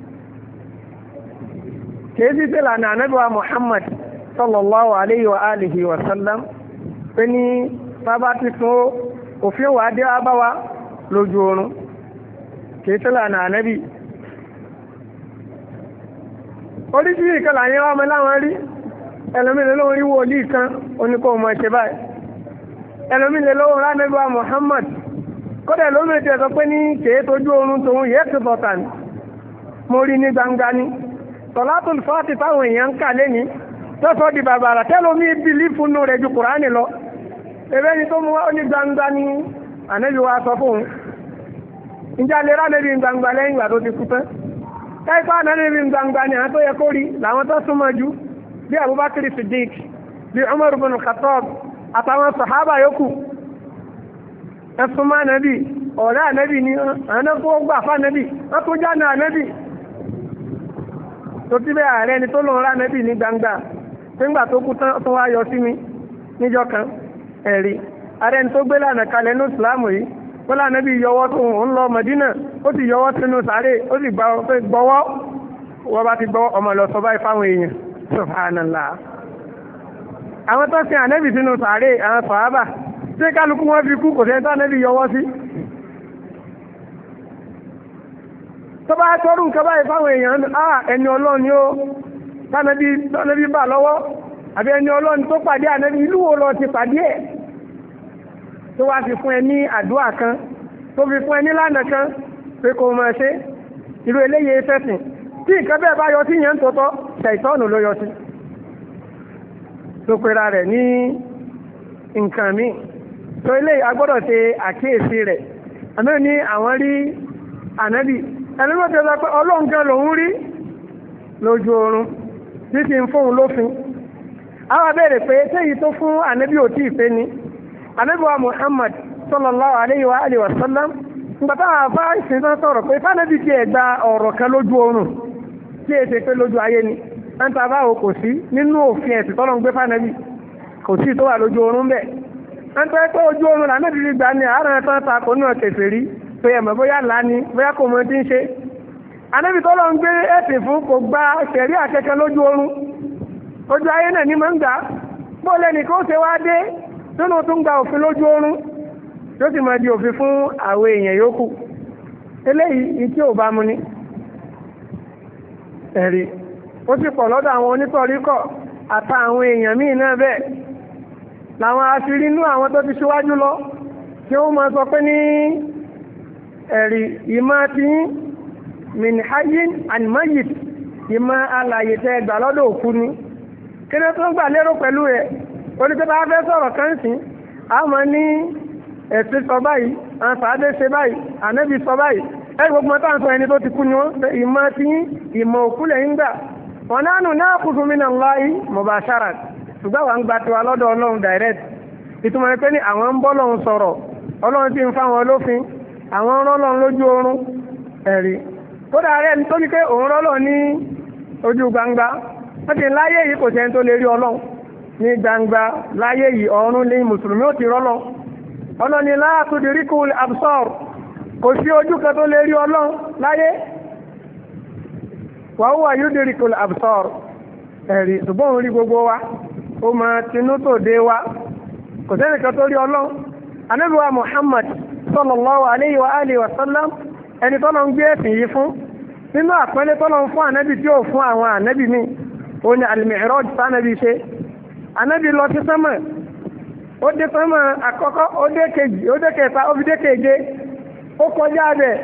kìí sí sí lànà ànábíwá Muhammad sallallahu alayhi wa alihi wa sallam pé ní bàbá ti fún òfin wà dé wá bá wa lójú oorun kìí sí lànà ànábí oríṣiríṣi kan làyẹn wá mọ́ láwọn rí ẹlòmílẹ̀ lóhun rí wòlíì kan oníkó ọmọ ṣe báyìí ẹlòmílẹ̀ lóhun ránàbíwá Muhammad kódẹ̀ lómi ti ẹ̀sọ pé ní kìí tójú oorun tòun yẹ́ ti bọ̀tàn mo rí ní gbangba ní Salatul Fati táwọn èèyàn ń kà lẹ́ni tó sọ di bàbàrà tẹ́lómi bìlífù nù rẹ̀ ju Kùránì lọ ẹ̀bẹ́ ni tó mú wá ní gbangba ní ànábì wa sọ fún un ìjà lè ránàbí gbangba lẹ́yìn ìgbà tó ti kú tán káìpá ànábì gbangba ní àwọn tó yẹ kó rí làwọn tó súnmọ́ ju bí Abubakar Siddiq bí Umar ibn Khattab àtàwọn sàhábà yòókù ẹ̀sùn máa ànábì ọ̀rẹ́ ànábì ni àwọn tó gbà fún ànábì wọ́n tó já náà ànábì tó tí bẹ́ ààrẹ ni tó lòun rá nẹ́bì ní gbangba nígbà tó kú tán tó wá yọ sí mi níjọ́ kan ẹ̀rí ààrẹ ni tó gbé lànà kalẹ̀ ní ìsìlámù yìí tó lànẹ́bì yọwọ́ tó ń lọ Mẹdínà ó ti yọwọ́ sínú sàárè ó sì gbọ́wọ́ wọ́n bá ti gbọ́wọ́ ọmọ lọ sọ báyìí fáwọn èèyàn subhanallah àwọn tó sin ànẹ́bì sínú sàárè àwọn sàhábà tí kálukú wọn fi kú kò sẹ́ni tó ànẹ́bì yọwọ́ sí tó bá tọ́rù nǹkan báyìí fáwọn èèyàn àà ẹni ọlọ́run ni ó tánàbí bà lọ́wọ́ àbí ẹni ọlọ́run tó pàdé ànábì ìlú wo lọ ti pàdé ẹ̀ tó wá fi fún ẹ ní àdúrà kan tó fi fún ẹ ní lánà kan pé kò mọ̀ ṣe irú eléyìí fẹ́sìn tí nǹkan bẹ́ẹ̀ bá yọ sí yẹn ń tọ́tọ́ ṣàìtọ́nù ló yọ sí tó pera rẹ̀ ní nǹkan míì tó eléyìí agbọ́dọ̀ ṣe àkíyèsí rẹ̀ àmì ní àwọn rí ànábì ẹlẹ́gbẹ́ tó sọ pé ọlọ́ǹkan lòun rí lójú oorun títí ń fóun lófin àwọn abẹ́rẹ̀ pé téyí tó fún ànábì ò tí ì pé ní ànábì wa Muhammad sallallahu alayhi wa alihi wa sallam nígbàtá àbá ìsìn tán sọ̀rọ̀ pé fánàbì tí ẹ̀ gba ọ̀rọ̀ kan lójú oorun tí è ṣe pé lójú ayé ni ń ta báwo kò sí nínú òfin ẹ̀sìn tọ́lọ́ ń gbé fánàbì kò sí tó wà lójú oorun bẹ́ẹ̀ ń tẹ́ pé ojú oorun lànàbì rí gbà ní àárọ̀ tán ta kò náà kẹfẹ́ rí pé ẹ̀mọ̀ bóyá láni bóyá kò mọ̀ tí ń ṣe anábì tó lọ ń gbé ẹ̀sìn fún kò gba ṣẹ̀rí àkẹ́kẹ́ lójú oorun ojú ayé náà ní mọ́ ń gbà bóòlẹ́ ní kó ṣe wá dé nínú tó ń gba òfin lójú oorun yóò sì máa di òfin fún àwọn èèyàn yòókù eléyìí tí ò bá mu ní ẹ̀rí ó sì pọ̀ lọ́dọ̀ àwọn onítọ̀ríkọ̀ àtàwọn èèyàn míì náà bẹ́ẹ̀ làwọn aṣírí inú àwọn tó ti ṣíwájú lọ tí ó máa sọ pé ní ẹ̀rí ìmọ̀ tí min hayyin an mayyit ìmọ̀ alàyè tẹ́ gbà lọ́dọ̀ òkú ni kí ní tó ń gbà lérò pẹ̀lú rẹ̀ oníkẹta fẹ́ sọ̀rọ̀ kan sí àmọ́ ní ẹ̀sìn sọ báyìí àǹfààdé ṣe báyìí ànábì sọ báyìí ẹ̀rí gbogbo mọ́ta ń sọ ẹni tó ti kú ni wọ́n ìmọ̀ tí ìmọ̀ òkú lẹ́yìn gbà wọn nánú náà kùsù minallahi mubasharat ṣùgbọ́n wà ń gba tiwa lọ́dọ̀ ọlọ́run direct ìtumọ̀ pé ní àwọn ń bọ́ lọ́run sọ̀rọ̀ ọlọ́run ti ń fáwọn olófin àwọn rọ́lọ́ lójú oorun ẹ̀rí kódà rẹ̀ ní tó ní pé òun rọ́lọ́ ní ojú gbangba wọ́n ti láyé yìí kò sẹ́ni tó lè rí ọlọ́run ní gbangba láyé yìí ọ̀run ní mùsùlùmí ó ti rọ́lọ́ ọlọ́ni la tudrikul absar kò sí ojú kan tó lè rí ọlọ́run láyé wa huwa yudrikul absar ẹ̀rí ṣùgbọ́n orí gbogbo wa ó máa tinú tó dé wa kò sẹ́ni kan tó rí ọlọ́run Ànábì wa Muhammad sallallahu alayhi wa alihi wa sallam ẹni tọ́lọ ń gbé ẹ̀sìn yìí fún nínú àpẹẹlẹ tọ́lọ ń fún ànábì tí ó fún àwọn ànábì mi ó ní al-Mi'raj sánàbì ṣe ànábì lọ sí sánmà ó dé sánmà àkọ́kọ́ ó dé kejì ó dé kẹta ó fi dé keje ó kọjá bẹ̀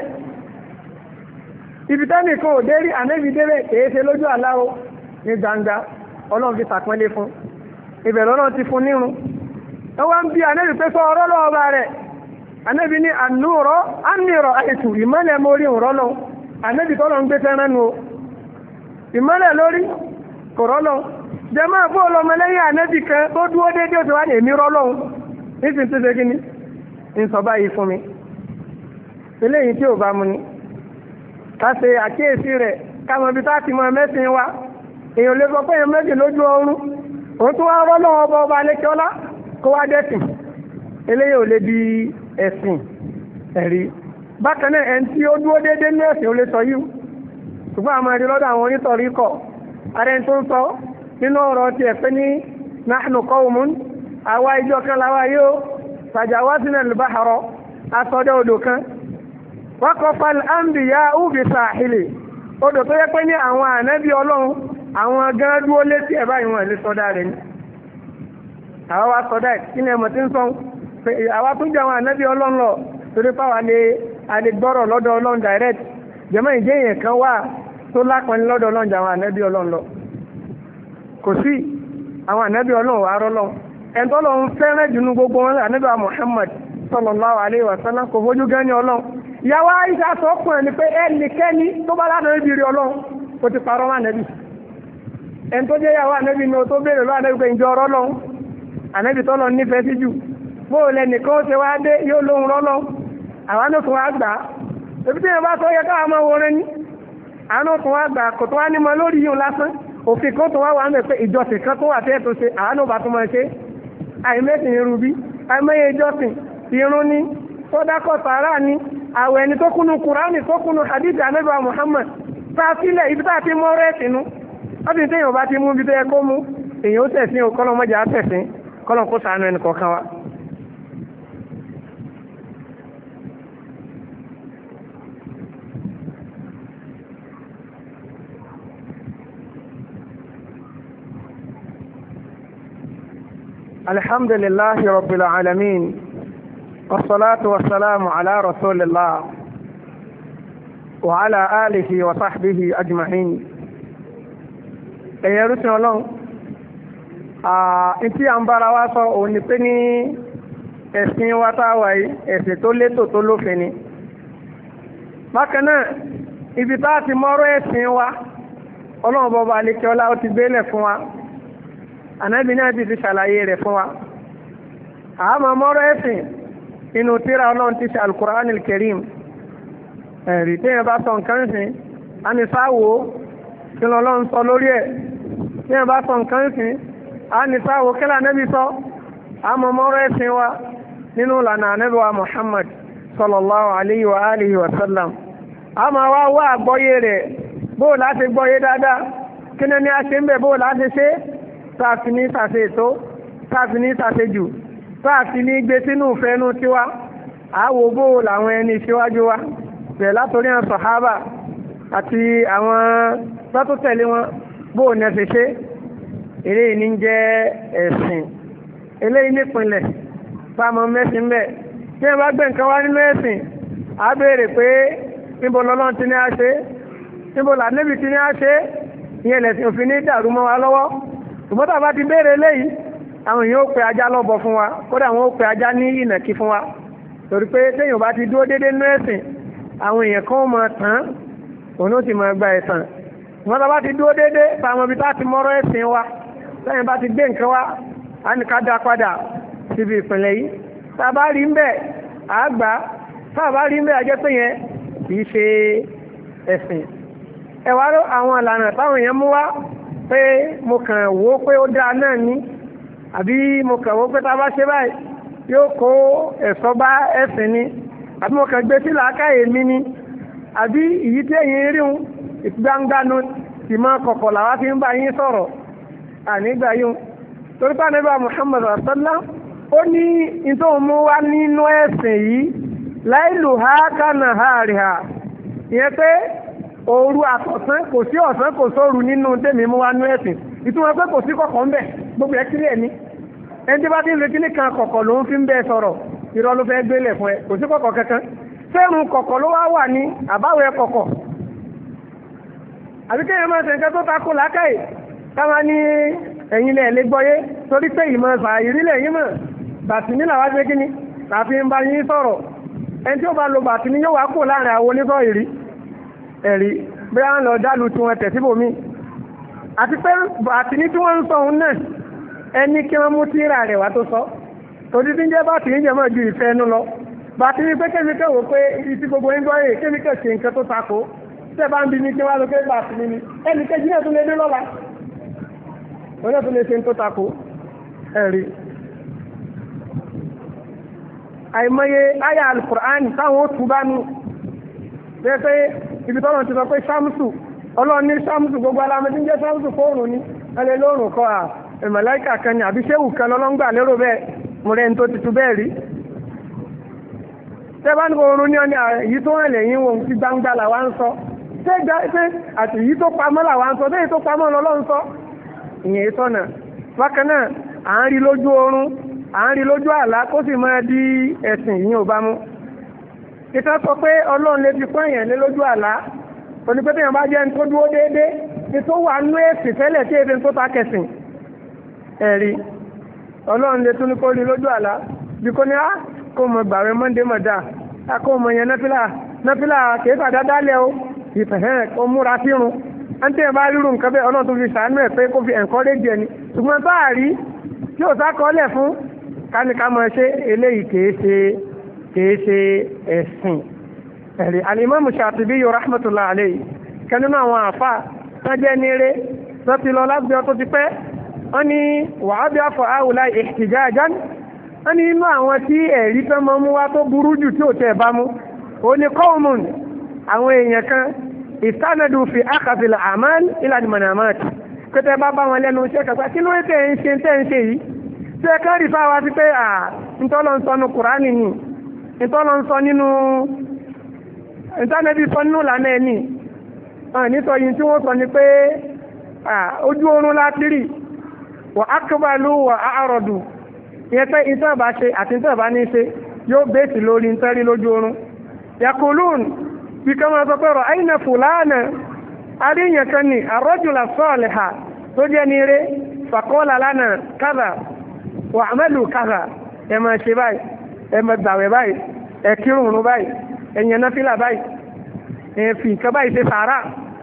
ibi tẹ́nì kan ò dé rí ànábì débẹ̀ kèé ṣe lójú aláwo ní gbangba ọlọ́run fi sàpẹ́lẹ̀ fún ibẹ̀ lọ́nà ti fún nírun ẹ wá ń bí ànábì pé sọ ọ̀rọ̀ lọ́wọ́ bá rẹ̀ ànábì ní ànúrọ̀ ánìrọ̀ àìsù ìmọ́lẹ̀ mórí ìrọ́lọ́ ànábì tọ́lọ ń gbé fẹ́ràn nù ìmọ́lẹ̀ lórí kò rọ́lọ́ jẹmọ́ fún ọlọ́mọlẹ́yìn ànábì kan tó dúró déédéé ó ti wá ní èmi rọ́lọ́ nísìn tó ṣe kí ni ń sọ báyìí fún mi eléyìí tí ò bá mu ni ká ṣe àkíyèsí rẹ̀ káwọn ibi tá ti mọ mẹ́sìn wa èèyàn lè sọ pé èèyàn méjì lójú ọrùn òun tó wá rọ́lọ́ ọba ọba alẹ́kẹ́ọ́lá kó wá dẹ́sìn eléyìí ò lè di ẹ̀sìn ẹ̀rí bákan náà ẹni tí ó dúró déédéé ní ẹ̀sìn ó lè sọ yìí ṣùgbọ́n àmọ́ ẹ̀rí lọ́dọ̀ àwọn onítọ̀rí kọ̀ ààrẹ tó ń sọ nínú ọ̀rọ̀ ti ẹ̀pẹ́ ní nahnu qawmun àwa ìjọ kan láwa yóò tajawazna al-bahra asọ́dọ̀ odò kan waqafa al-anbiya'u bi sahili odò tó yẹ pé ní àwọn ànábì ọlọ́run àwọn gan dúró létí ẹ̀ báyìí wọn lè sọdá rẹ̀ ni àwa wá sọdá ẹ̀ kí ni ẹ̀mọ̀ tí ń sọ àwa tún jẹ́ àwọn ànábì ọlọ́run lọ torí pàwà lè àlegbọ́rọ̀ lọ́dọ̀ ọlọ́run direct jẹ́mọ́ ìjẹ́ èèyàn kan wà tó lápọ̀ni lọ́dọ̀ ọlọ́run jẹ́ àwọn ànábì ọlọ́run lọ kò sí àwọn ànábì ọlọ́run wà rọ́lọ́ ẹni tó lọ́run fẹ́ràn jù nú gbogbo wọn ànábì wa Muhammad sallallahu alaihi wa sallam kò fojú gan ní ọlọ́run ìyàwó Àìṣà sọ fún ẹni pé ẹnikẹ́ni tó bá lánàá ibi rí ọlọ́run ó ti parọ́ mọ́ ànábì ẹni tó jẹ́ ìyàwó ànábì ní o tó béèrè lọ́ ànábì pé ìjọ ọlọ́run ànábì tọ́lọ nífẹ̀ẹ́ sí jù bóòlẹ̀ nìkan ó ṣe wá dé yóò lóhun rọ́lọ́ àwọn náà tún wá gbà á ebi tí yẹn bá sọ yẹ káwọn máa wọrẹ ní àwọn náà tún wá gbà kò tó wá ní mọ lórí yìí lásán òfin kan tó wá wà ń bẹ pé ìjọsìn kan tó wà tẹ́ tó ṣe àwọn náà bá tún máa ṣe àìmẹ́sìn irú bí àìmẹ́yẹ ìjọsìn irun ní sọ́dákọ̀ sàárà ní àwẹ̀ ẹni tó kúnnú kùránì tó kúnnú hadith Ànábì Muhammad tá a sílẹ̀ ibi tá a ti mọ́ rẹ̀ sínú ọdún tí èèyàn bá ti mú ibi tó yẹ kó mú èèyàn ó tẹ̀sìn kọ́lọ́ mọ́jà tẹ̀sìn kọ́lọ́ kó ṣàánú ẹnì kọ̀ọ̀kan wa. الحمد لله رب العالمين والصلاة والسلام على رسول الله وعلى آله وصحبه أجمعين ẹ̀yẹ rúsìn ọlọ́run ìtí à ń bára wá sọ òun ni pé ní ẹ̀sìn wa táwà yìí ẹ̀sìn tó létò tó lófin ni bákan náà ibi tá ti mọ́rọ̀ ẹ̀sìn wa ọlọ́run bọba alékẹ́ọlá ó ti gbélẹ̀ fún wa ànábì náà ti fi ṣàlàyé rẹ̀ fún wa àmọ́ mọ́rọ̀ ẹ̀sìn inú tírà ọlọ́run ti ṣe Al-Qur'anil Karim ẹ̀rí tí yẹn bá sọ nǹkan sìn á ní sáwò kí lọ́lọ́run sọ lórí ẹ̀ tí yẹn bá sọ nǹkan sìn á ní sáwò kí lànàbí sọ àmọ́ mọ́rọ̀ ẹ̀sìn wa nínú ìlànà ànábì wa Muhammad sallallahu alayhi wa alihi wa sallam àmọ́ wa wá àgbọ́yé rẹ̀ bóò láti gbọ́yé dáadáa kí ni a ṣe ń bẹ̀ bóò láti ṣe táàfi ní sàṣe ètò táàfi ní sàṣe jù táàfi ní gbé sínú ìfẹ́nú tiwa àwò bóò làwọn ẹni síwájú wa bẹ̀rẹ̀ látòrí àwọn sàhábà àti àwọn tọ́tún tẹ̀lé wọn bóò ní ẹsẹ̀ ṣe eléyìí ní jẹ́ ẹ̀sìn eléyìí nípìnlẹ̀ fáwọn mẹ́sìn bẹ́ẹ̀ tí wọ́n bá gbé nǹkan wá nínú ẹ̀sìn á béèrè pé níbo lọ́lọ́run ti ní á ṣe níbo lànẹ́bì ti ní á ṣe ìyẹn lẹ̀sìn òfin ní dàrú mọ́ wa lọ́wọ́ ṣùgbọ́n tá a bá ti béèrè léyìí àwọn èèyàn ó pe ajá lọ́bọ fún wa kódà wọn ó pe ajá ní ìnàkí fún wa torí pé téèyàn bá ti dúró déédéé nínú ẹ̀sìn àwọn èèyàn kan máa tán òun ó sì máa gba ẹ̀san ṣùgbọ́n tá a bá ti dúró déédéé fáwọn ibi tá a ti mọ́rọ́ ẹ̀sìn wa téèyàn bá ti gbé nǹkan wa á ní ká dá padà síbi ìpínlẹ̀ yìí tá a bá rí ń bẹ̀ àgbà tá a bá rí ń bẹ̀ àjẹ́ pé yẹn kì í ṣe ẹ̀sìn ẹwà àwọn ìlànà táwọn èèyàn mú wá pé mo kàn wò pé ó dáa náà ní àbí mo kàn wò pé tá a bá ṣe báyìí yóò kó ẹ̀sọ́ bá ẹ̀sìn ni àbí mo kàn gbé sí làákàyè mi ni àbí ìyí tí èyí ríun ìgbàngbànú ti máa kọ̀kọ̀ làwá fi ń bá yín sọ̀rọ̀ ànígbà yún torí pé Ànábì Muhammad sallallahu ó ní ìtò mú wá nínú ẹ̀sìn yìí láìlù ha kánà ha rí ha ìyẹn pé òru àtọ̀sán kò sí ọ̀sán kò sóru nínú tèmi mú wá nínú ẹ̀sìn ìtumọ̀ pé kò sí kọ̀kọ̀ ń bẹ̀ gbogbo ẹ̀ kílẹ̀ ní ẹni tí bá ti ń retí nìkan kọ̀kọ̀ ló ń fi ń bẹ́ sọ̀rọ̀ irọ́ ló fẹ́ gbélé fún ẹ kò sí kọ̀kọ̀ kankan fẹ́rùn kọ̀kọ̀ ló wá wà ní àbáwẹ̀ kọ̀kọ̀ àbí kéèyàn máa ṣe nǹkan tó takò lákàyè káwa ní ẹ̀yin lẹ̀ lé gbọ́yé torí pé ìmọ̀ ṣà ìrílẹ̀ yín mọ̀ bàtì ní làwá gbé kíní tàbí ń bá yín sọ̀rọ̀ ẹni tí ó bá lo bàtì ní yóò wá kó láàrin àwọn onísọ̀ ìrí ẹ̀rí bí wọ́n lọ dálù tí wọ́n tẹ̀síbòmí àti pé bàtì ní tí wọ́n ń sọ òun náà ẹni kí wọ́n mú tíra rẹ̀ wá tó sọ torí tí ń jẹ́ bàtì ní jẹ́mọ̀ ju ìfẹ́ ẹnu lọ bàtì ní pé kémikẹ́ wò pé ìtì gbogbo ń gbọ́ yìí kémikẹ́ ṣe nǹkan tó takò tẹ́ bá ń bi ní kí wọ́n lọ pé bàtì ní ni ẹnì kejì náà tún lè dé lọ́la wọ́n náà tún lè ṣe ń tó takò ẹ̀rí àìmọye àyà alukur'ani táwọn ó tún bá nù bẹ́ẹ̀ pé ibi tọ́lọ̀ ti sọ pé sámsù ọlọ́run ní sámsù gbogbo alámẹ́tí ń jẹ́ sámsù fóònù ní ẹlẹ́ lóòrùn kọ́ à ìmọ̀láìkà kan ní àbí ṣéwù kan lọ́lọ́ngbà lérò bẹ́ẹ̀ mo rẹ̀ ń tó ti tu bẹ́ẹ̀ rí tẹ́ bá ní oorun ní ọ́nà èyí tó hàn lẹ́yìn wọn ti gbangba làwa ń sọ tẹ́ gbá pé àti èyí tó pamọ́ làwa ń sọ tẹ́ èyí tó pamọ́ lọ́lọ́run sọ ìyẹn sọ̀nà bákan náà à ń rí lójú oorun à ń rí lójú àlá kó sì máa di ẹ̀sìn yìí ò bá mú ìtàn sọ pé ọlọ́run lè fi pọ́n èèyàn lé lójú àlá onípẹ́ tèèyàn bá jẹ́ ní tó dúró déédéé ní tó wà nú èsì tẹ́lẹ̀ tí èdè tó ta kẹsìn ẹ̀rí ọlọ́run lè tún ní kó rí lójú àlá bí kò ní á kó mọ gbàwé mọ́ndé mọ̀dá kó mọ yẹn náfìlà náfìlà kìí sàdá dálẹ̀ o ìfẹ̀hẹ́ kó múra sírun ẹni tẹ́yàn bá rírun nǹkan bẹ́ẹ̀ ọlọ́run tó fi sàánú ẹ̀ pé kó fi encourage ẹni ṣùgbọ́n bá a rí tí ò sákọọ́lẹ̀ fún káníká mọ̀ ṣe eléyìí kìí ṣe kìí ṣe ẹ̀sìn ẹ̀rí Al-Imam Shatibi rahmatullah alayhi kẹ́nínú àwọn àfà tọ́jẹ́ níré tó ti lọ láti ọtọ́ ti pẹ́ wọ́n ní wàá bí afọ àwùlá ihtijajan wọ́n ní inú àwọn tí ẹ̀rí tó mọ́ mú wá tó burú jù tí ò tẹ̀ bá mú ó ní qawmun àwọn èèyàn kan istanadu fi akhadhil a'mal ila al-manamat pété bá bá wọn lẹ́nu iṣẹ́ kàkà kí ló ń tẹ̀ ń ṣe tẹ̀ ń ṣe yìí tí ẹ kán rí fáwa sí pé à ntọ́lọ́ ń sọ nínú Kùránì ni ntọ́lọ́ ń sọ nínú ìtànẹ́bí sọ nínú ìlànà ẹ̀ ní nítorí tí wọ́n sọ ni pé ojú oorun láti rí wà ákúbàlú wà áàrọ̀dù ìyẹn pé ìtàn bá ṣe àti ìtàn bá ní ṣe yóò bèèsì lórí ìtẹ́rí lójú oorun yakulun bí kọ́ máa sọ pé rọ̀ àìnà fùlànà àríyàn kan ní àrọ́jùlá sọ́ọ̀lẹ̀hà tó jẹ́ ní eré fàkọ́lá lánàá kádà wà àmẹ́lù kádà ẹ máa ṣe báyìí ẹ máa gbàwẹ̀ báyìí ẹ kírun báyìí ẹ̀yẹn náfìlà báyìí ẹ̀yẹn fi nǹkan báyìí ṣe sàárà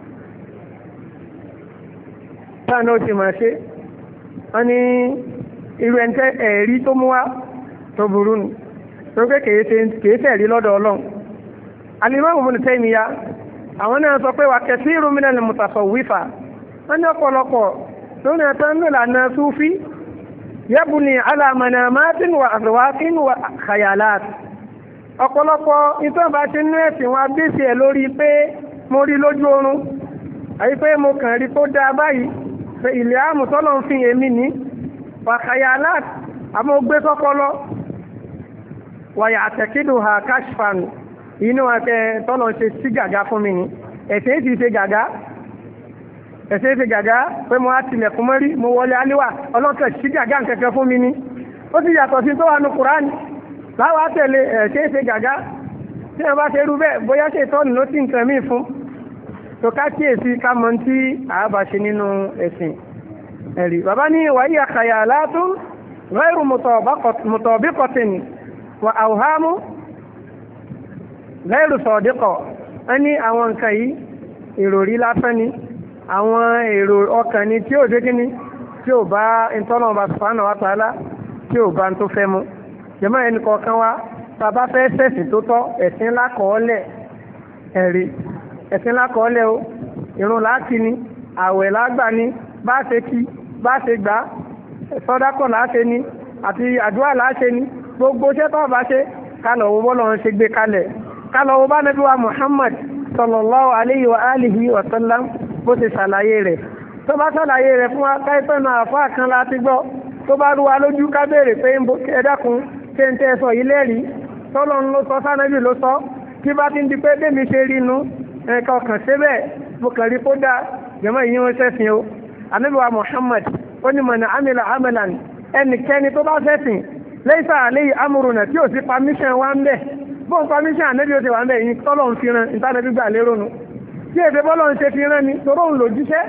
táà náà ti máa ṣe wọ́n ní irú ẹ̀ńtẹ́ ẹ̀rí tó mú wá tó burú nù tó pé kèé tẹ̀rí lọ́dọ̀ ọlọ́run Al-Imam Ibn Taymiyyah àwọn náà sọ pé wà kathirun minal mutasawwifa wọ́n ní ọ̀pọ̀lọpọ̀ lónìí ẹ̀tọ́ ń lò lànà Súfí yabni ala manamatin wa azwaqin wa khayalat ọ̀pọ̀lọpọ̀ ìtàn bá ti nú ẹ̀sìn wọn abéṣe ẹ̀ lórí pé mo rí lójú oorun àyí pé mo kàn rí tó dáa báyìí pé ilẹ̀ àmù tọ́lọ̀ ń fi èmi ní wàkàyà aláàt àmọ́ gbé sọ́pọlọ wàyà àtẹ̀kídù ha kashfan inú àtẹ tọ́lọ̀ ṣe sí gàgá fún mi ní ẹ̀sẹ̀ ti ṣe gàgá ẹ̀sẹ̀ ṣe gàgá pé mo á tilẹ̀kùn mọ́rí mo wọlé aníwà ọlọ́kẹ̀ sí gàgá nkẹ́kẹ́ fún mi ní ó sì yàtọ̀ sí tó wà ní Kùránì láwá tẹ̀lé ẹ̀ṣẹ́ ṣe gàgá tí wọ́n bá ṣe rú bẹ́ẹ̀ bóyá ṣe tọ́nù ló ti nǹkan míì fún tó ká kíyèsí ká mọ̀ tí àábà ṣe nínú ẹ̀sìn ẹ̀rí bàbá ní wàyí àkàyà látún ghayru mutabiqatin wa awhamu ghayru sadiqa wọ́n ní àwọn nǹkan yìí ìròrí lásán ni àwọn èrò ọkàn ni tí ò dé kíní tí ò bá ìtọ́nà ọba subhanahu wa ta'ala tí ò bá ń tó fẹ́ mú jẹ́mọ́ ẹni kọ̀ọ̀kan wá bàbá fẹ́ sẹ̀sìn tó tọ́ ẹ̀sìn lákọọ́lẹ̀ ẹ̀rí ẹ̀sìn lákọọ́lẹ̀ o ìrun láti ní àwẹ̀ lágbà ní bá ṣe kí bá ṣe gbà sọ́dákọ̀ láṣe ní àti àdúrà láṣe ní gbogbo iṣẹ́ tó bá ṣe kálọ̀ owó bọ́lọ̀ ń ṣe gbé kalẹ̀ kálọ̀ owó bá Nábì wa Muhammad sallallahu alayhi wa alihi wa sallam bó ti ṣàlàyé rẹ̀ tó bá ṣàlàyé rẹ̀ fún wa káìpẹ́ náà àfáà kan láti gbọ́ tó bá rú wa lójú ká béèrè pé ẹ dákun ṣe ń tẹ́ sọ yìí lẹ́rìí tọ́lọ́ ń ló sọ sánẹ́bì ló sọ kí bá ti ń di pé bẹ́mi ṣe rí inú ẹ̀ka ọkàn síbẹ̀ mo kàn rí kó dáa jẹ́mọ́ ìyín wọn sẹ́sìn o Ànábì wa Muhammad ó ní mọ̀nà amila amalan ẹnikẹ́ni tó bá sẹ́sìn laysa alayhi amruna tí ò sí permission wá ń bẹ̀ bóun permission ànẹ́bí ó ti wà ń bẹ̀ yìí tọ́lọ́ ń fi ran ìtànẹ́bí gbà lérò nu tí èdè bọ́lọ́ ń ṣe fi ran ni toró ń lòjíṣẹ́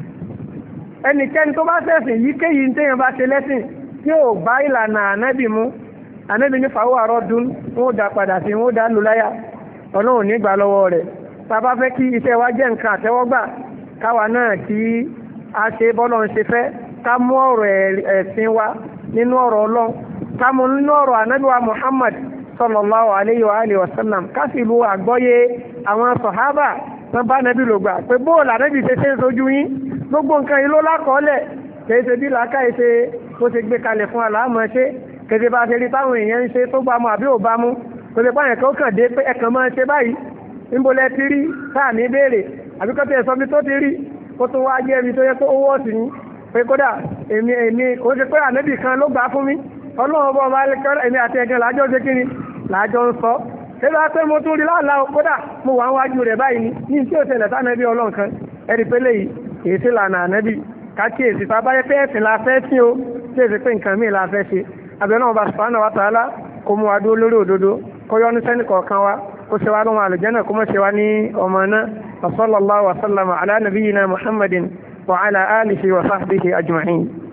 ẹnikẹ́ni tó bá sẹ́sìn yìí kéyìí téèyàn bá ṣe lẹ́sìn tí ò bá ìlànà ànẹ́bí mú ànẹ́bí ní fàáwọ̀ àrọ́dún wọn ó dá padà sí wọn ó dá lù láyà ọlọ́run nígbà lọ́wọ́ rẹ̀ tàbá fẹ́ kí iṣẹ́ wa jẹ́ nǹkan àtẹ́wọ́gbà káwa náà kí a ṣe bọ́lọ̀ ń ṣe fẹ́ ká mú ọ̀rọ̀ ẹ̀sìn wa nínú ọ̀rọ̀ ọlọ́run ká mú nínú ọ̀rọ̀ ànábì wa Muhammad sallallahu alayhi wa alihi wa sallam ká sì lu àgbọ́yé àwọn sọ̀hábà tán bá nàbí lò gbà pé bóòlù ànábì ṣe ṣe ń sojú yín gbogbo nǹkan yìí ló lákọọ́lẹ̀ kìí ṣe bí làákà ṣe bó ṣe gbé kalẹ̀ fún aláàmọ́ ṣe kìí bá ṣe rí táwọn èèyàn ń ṣe tó bá mu àbí ò bá mu kò lè pààyàn kan kàn dé pé ẹ̀kan máa ṣe báyìí níbolẹ̀ ti rí sáà ní béèrè àbíkọ́ tẹ̀ sọ bí tó ti rí kó tó wá jẹ́ ibi tó yẹ kó owó ọ̀sìn ní pé kódà èmi èmi kò ṣe pé ànábì kan ló gbà fún mi ọlọ́run bọ́ ọba alẹ́kọ́ èmi àti ẹ̀gán làájọ́ ṣe kí ni làájọ́ ń sọ ṣé bá pé mo tún rí láàlá kódà mo wà ń wájú rẹ̀ báyìí ní ní tí ó ṣẹlẹ̀ sánàbí ọlọ́run kan ẹ̀rí pé léyìí èyí sí lànà ànábì kákíyèsí tá a bá yẹ pé ẹ̀sìn la fẹ́ sí o tí èsì pé nǹkan míì la fẹ́ ṣe àbẹ̀ náà bá subhanahu wa ta'ala kó mú wa dúró lórí òdodo kó yọ́nú sẹ́ni kọ̀ọ̀kan wa kó ṣe wá lọ́mọ àlùjànnà kó mọ̀ ṣe wá ní ọmọ náà wa sallallahu wa sallama ala nabiyyina muhammadin wa ala alihi wa sahbihi ajma'in.